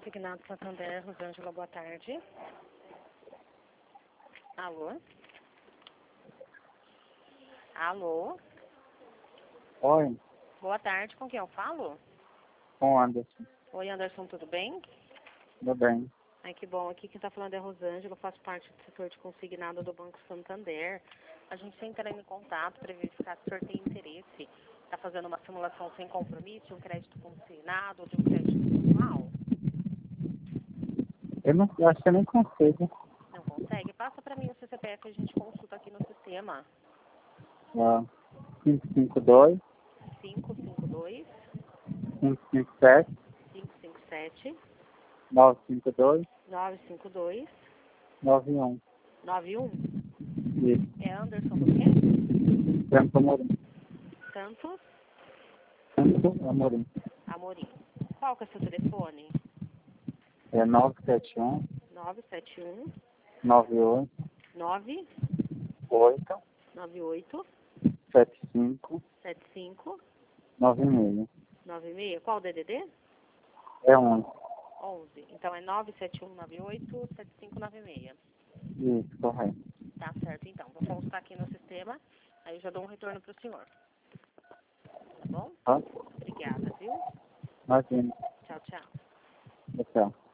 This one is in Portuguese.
Consignado Santander, Rosângela, boa tarde. Alô? Alô? Oi, Boa tarde, com quem eu falo? com o Anderson. Oi, Anderson, tudo bem? Tudo bem. Ai, que bom. Aqui quem tá falando é a Rosângela, eu faço parte do setor de consignado do Banco Santander. A gente está entrando em contato para verificar se o senhor tem interesse. Está fazendo uma simulação sem compromisso, de um crédito consignado ou de um crédito pessoal? Eu acho que eu nem consigo. Não consegue? Passa para mim o seu CPF e a gente consulta aqui no sistema. 552, 552 557, 557 952, 952 91. 91. Isso, É Anderson do quê? Santo Amorim. Santos Santo Amorim. Amorim. Qual que é o seu telefone? É 971, 971 98, 998 75, 75 96. 96. Qual o DDD? É 11. 11. Então é 971 98 7596. Isso, correto. Tá certo, então. Vou constar aqui no sistema, aí eu já dou um retorno para o senhor. Tá bom? Tá? Obrigada, viu? Imagina. Tchau, tchau. Tchau.